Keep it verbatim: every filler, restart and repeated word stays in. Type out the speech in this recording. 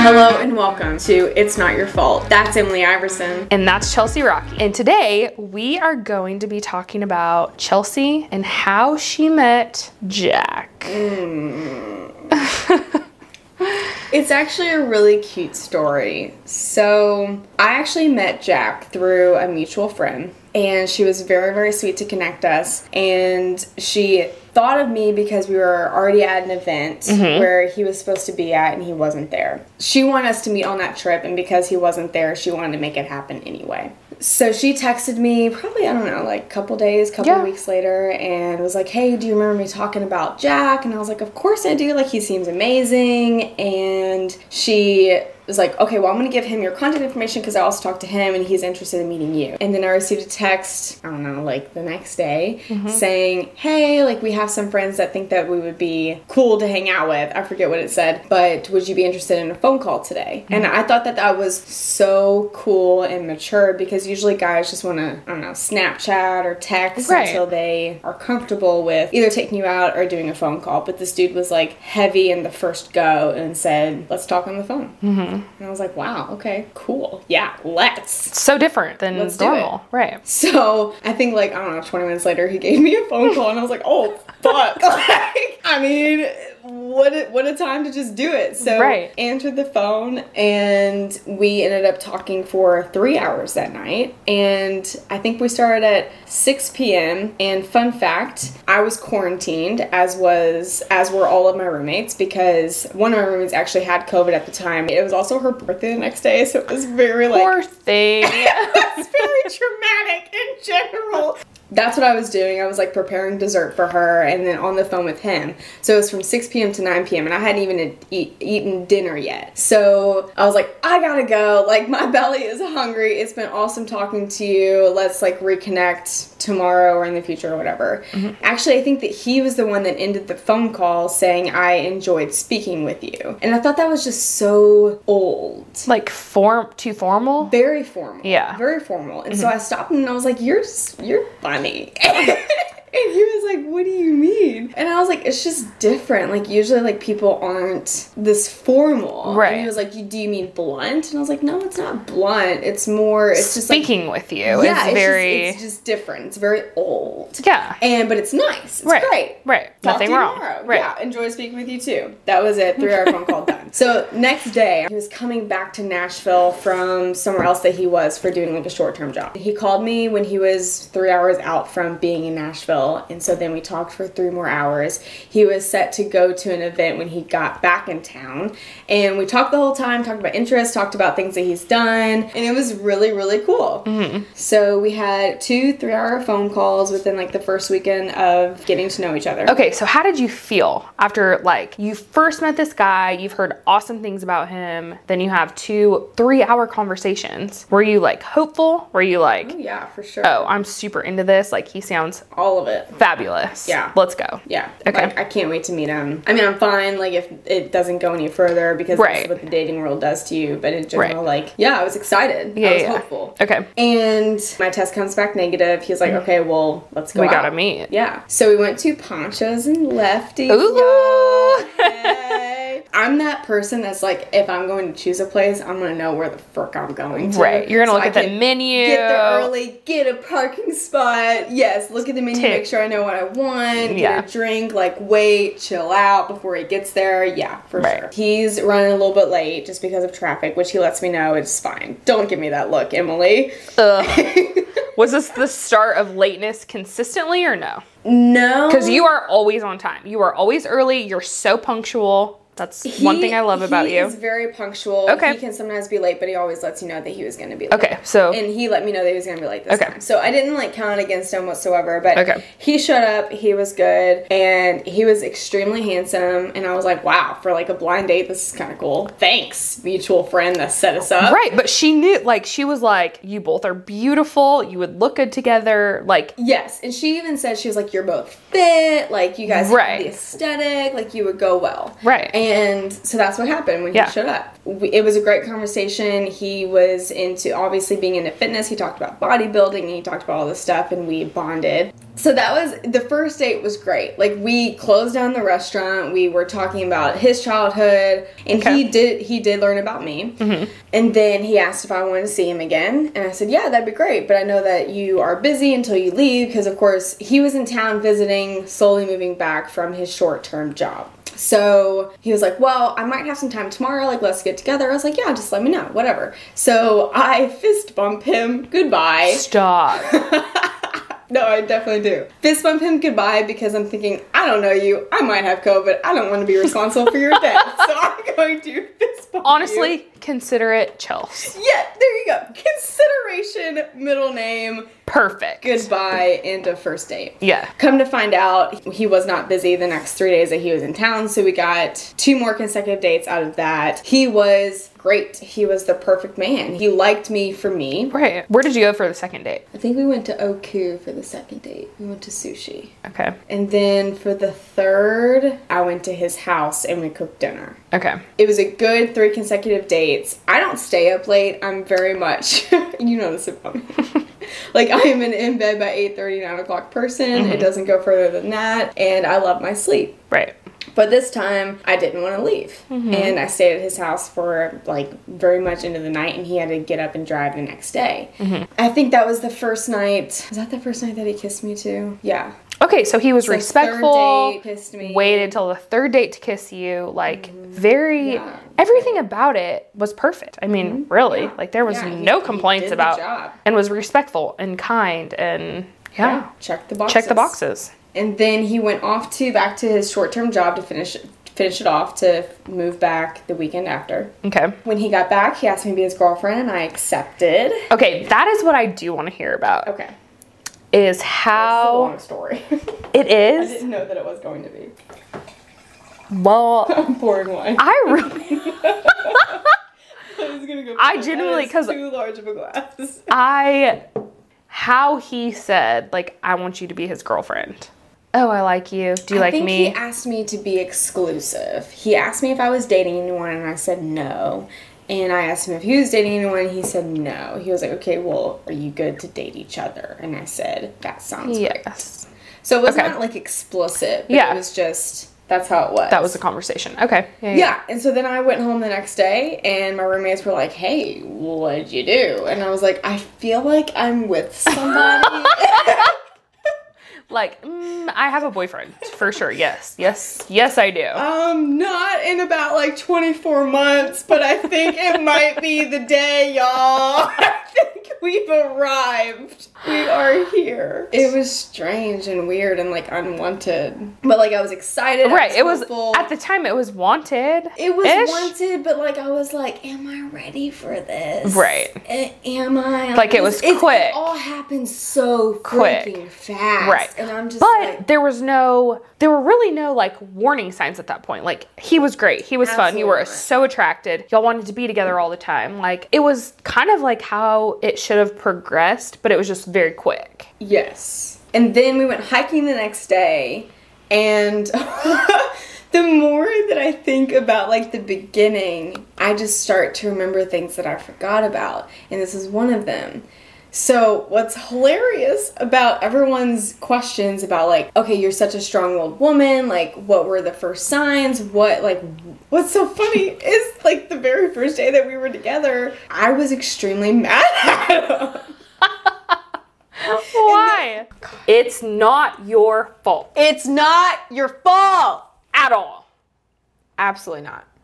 Hello and welcome to It's Not Your Fault. That's Emily Iverson. And that's Chelsea Rocky. And today we are going to be talking about Chelsea and how she met Jack. Mm. It's actually a really cute story. So I actually met Jack through a mutual friend, and she was very, very sweet to connect us. And she thought of me because we were already at an event mm-hmm. where he was supposed to be at and he wasn't there. She wanted us to meet on that trip, and because he wasn't there, she wanted to make it happen anyway. So she texted me probably, I don't know, like a couple days, couple yeah. weeks later, and was like, hey, do you remember me talking about Jack? And I was like, of course I do. Like, he seems amazing. And she was like, okay, well, I'm going to give him your contact information because I also talked to him and he's interested in meeting you. And then I received a text, I don't know, like the next day mm-hmm. saying, hey, like we have some friends that think that we would be cool to hang out with. I forget what it said, but would you be interested in a phone call today? Mm-hmm. And I thought that that was so cool and mature because usually guys just want to, I don't know, Snapchat or text right. until they are comfortable with either taking you out or doing a phone call. But this dude was like heavy in the first go and said, let's talk on the phone. Mm-hmm. And I was like, wow, okay, cool. Yeah, let's. So different than let's normal. Right. So I think like, I don't know, twenty minutes later, he gave me a phone call and I was like, oh, fuck. Like, I mean, what a, what a time to just do it. So right. answered the phone and we ended up talking for three hours that night. And I think we started at six p.m. And fun fact, I was quarantined, as was, as were all of my roommates, because one of my roommates actually had COVID at the time. It was also her birthday the next day, so it was very like... Poor thing. It was very traumatic in general. That's what I was doing. I was like preparing dessert for her and then on the phone with him. So it was from six p.m. to nine p.m. and I hadn't even eat, eaten dinner yet. So I was like, I gotta go. Like, my belly is hungry. It's been awesome talking to you. Let's like reconnect tomorrow or in the future or whatever. Mm-hmm. Actually, I think that he was the one that ended the phone call saying, I enjoyed speaking with you. And I thought that was just so old. Like form, too formal? Very formal. Yeah. Very formal. And mm-hmm. so I stopped him and I was like, you're just, you're funny. And he was like, what do you mean? And I was like, it's just different. Like, usually, like, people aren't this formal. Right. And he was like, do you mean blunt? And I was like, no, it's not blunt. It's more, it's just speaking like, with you yeah, is it's very... Just, it's just different. It's very old. Yeah. And, but it's nice. It's right. great. Right. Talk Nothing to you wrong. Tomorrow. Right. Yeah. Enjoy speaking with you, too. That was it. Three-hour phone call done. So, next day, he was coming back to Nashville from somewhere else that he was for doing, like, a short-term job. He called me when he was three hours out from being in Nashville, and so then we talked for three more hours. He was set to go to an event when he got back in town, and we talked the whole time, talked about interests, talked about things that he's done, and it was really, really cool. Mm-hmm. So we had two three-hour phone calls within like the first weekend of getting to know each other. Okay, so how did you feel after, like, you first met this guy, you've heard awesome things about him, then you have two three-hour conversations? Were you, like, hopeful? Were you like, oh, yeah, for sure. Oh, I'm super into this. Like, he sounds all of it fabulous. Yeah. Let's go. Yeah. Okay. Like, I can't wait to meet him. I mean, I'm fine, like, if it doesn't go any further, because right. that's what the dating world does to you. But in general, right. like, yeah, I was excited. Yeah, I was yeah. hopeful. Okay. And my test comes back negative. He was like, okay, well, let's go We out. gotta meet. Yeah. So we went to Ponchos and Lefties. Ooh. Hey. I'm that person that's like, if I'm going to choose a place, I'm going to know where the frick I'm going to. Right. You're going to so look I at the menu. Get there early, get a parking spot. Yes, look at the menu, Tip. make sure I know what I want. Get Yeah. a drink, like wait, chill out before he gets there. Yeah, for right. sure. He's running a little bit late just because of traffic, which he lets me know it's fine. Don't give me that look, Emily. Ugh. Was this the start of lateness consistently or no? No. Because you are always on time. You are always early. You're so punctual. That's he, one thing I love about he you. He is very punctual. Okay. He can sometimes be late, but he always lets you know that he was going to be late. Okay, so... And he let me know that he was going to be late this okay. time. So I didn't, like, count against him whatsoever, but okay. he showed up, he was good, and he was extremely handsome, and I was like, wow, for, like, a blind date, this is kind of cool. Thanks, mutual friend that set us up. Right, but she knew, like, she was like, you both are beautiful, you would look good together, like... Yes, and she even said, she was like, you're both fit, like, you guys right. have the aesthetic, like, you would go well. Right. And And so that's what happened when Yeah. he showed up. We, it was a great conversation. He was into, obviously, being into fitness. He talked about bodybuilding, and he talked about all this stuff, and we bonded. So that was, the first date was great. Like, we closed down the restaurant. We were talking about his childhood, and Okay. he did he did learn about me. Mm-hmm. And then he asked if I wanted to see him again, and I said, yeah, that'd be great, but I know that you are busy until you leave, because, of course, he was in town visiting, slowly moving back from his short-term job. So he was like, well, I might have some time tomorrow, like, let's get together. I was like, yeah, just let me know, whatever. So I fist bump him goodbye. Stop. No, I definitely do. Fist bump him goodbye because I'm thinking, I don't know you. I might have COVID. I don't want to be responsible for your death. So I'm going to fist bump Honestly, you. consider it Chels. Yeah, there you go. Consideration, middle name, Perfect. goodbye, and a first date. Yeah. Come to find out, he was not busy the next three days that he was in town, so we got two more consecutive dates out of that. He was great. He was the perfect man. He liked me for me. Right. Where did you go for the second date? I think we went to Oku for the second date. We went to sushi. Okay. And then for the third, I went to his house and we cooked dinner. Okay. It was a good three consecutive dates. I don't stay up late. I'm very much, you know this about me. Like, I am an in bed by eight thirty, nine o'clock person. Mm-hmm. It doesn't go further than that. And I love my sleep. Right. But this time, I didn't want to leave. Mm-hmm. And I stayed at his house for, like, very much into the night, and he had to get up and drive the next day. Mm-hmm. I think that was the first night. Was that the first night that he kissed me, too? Yeah. Okay, so he was So respectful, third date, kissed me. waited till the third date to kiss you, like, very, Yeah. everything about it was perfect. I mean, really, Yeah. like, there was Yeah, he- no he complaints did the about, job. and was respectful and kind, and, yeah, Check the boxes. check the boxes. And then he went off to, back to his short-term job to finish finish it off to move back the weekend after. Okay. When he got back, he asked me to be his girlfriend, and I accepted. Okay, that is what I do want to hear about, Okay. is It's a how long story. it I is. didn't know that it was going to be. Well, I'm pouring wine. I really, I was gonna go. I genuinely- That is 'cause- too large of a glass. I, how he said, like, I want you to be his girlfriend. Oh, I like you. Do you I like think me? he asked me to be exclusive. He asked me if I was dating anyone, and I said no. And I asked him if he was dating anyone, and he said no. He was like, okay, well, are you good to date each other? And I said, that sounds great. Yes. So it was Okay. not like explicit, but Yeah. it was just, that's how it was. That was the conversation. Okay. Yeah. Yeah, and so then I went home the next day, and my roommates were like, hey, what'd you do? And I was like, I feel like I'm with somebody. Like, mm, I have a boyfriend for sure. Yes. Yes. Yes, I do. um, not in about like twenty-four months, but I think it might be the day, y'all. I think we've arrived. We are here. It was strange and weird and like unwanted. But like I was excited. I Right. It was, hopeful. at the time, it was wanted. It was ish. wanted, but like I was like, am I ready for this? Right. A- am I? Like, it was It's- quick. It all happened so Quick. freaking fast. Right. And I'm just But like, there was no, there were really no like warning signs at that point. Like, he was great. He was fun. You were Absolutely. so attracted. Y'all wanted to be together all the time. Like, it was kind of like how it should have progressed, but it was just very quick. yes. And then we went hiking the next day, and the more that I think about like the beginning, I just start to remember things that I forgot about, and this is one of them. So what's hilarious about everyone's questions about like, okay, you're such a strong-willed woman, like what were the first signs? What like what's so funny is like the very first day that we were together, I was extremely mad at him. Why? It's not your fault It's not your fault. at all. Absolutely not.